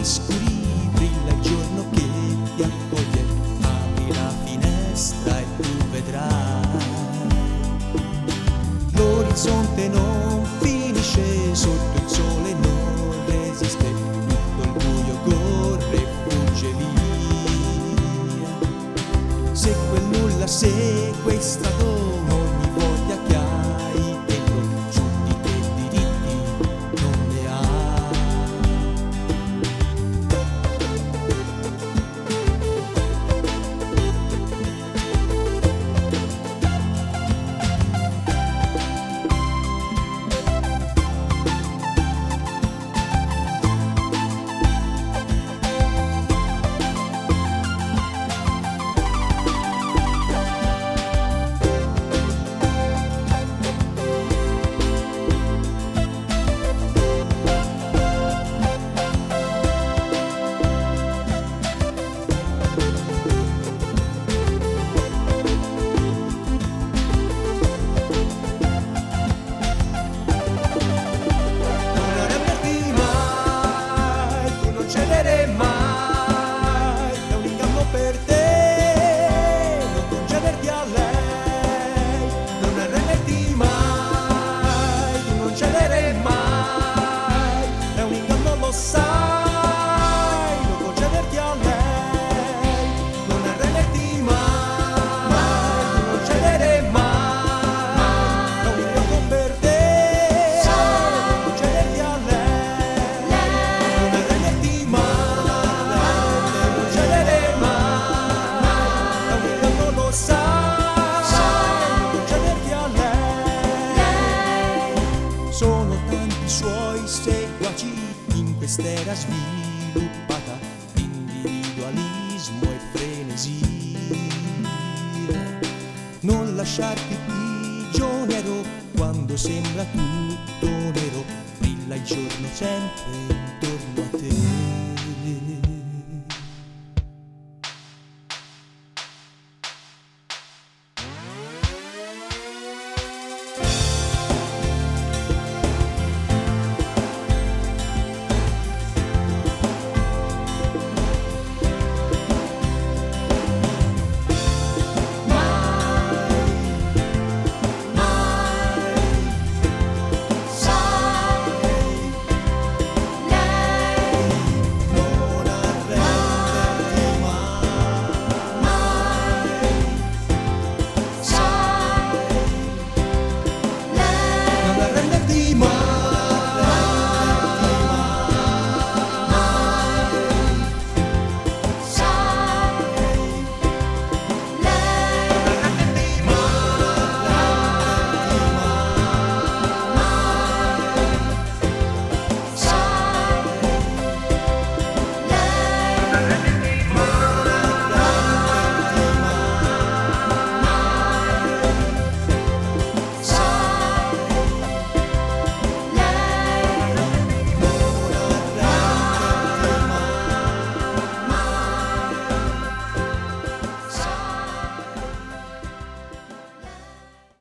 scuri brilla il giorno che ti accoglie, apri la finestra e tu vedrai. L'orizzonte non finisce, sotto il sole non resiste, tutto il buio corre e fugge via. Se quel nulla sequestrato ogni voglia che hai dentro, su di te diritti non ne ha. Sono tanti i suoi seguaci in quest'era sviluppata, individualismo e frenesia. Non lasciarti prigioniero quando sembra tutto nero, brilla il giorno sempre intorno a te.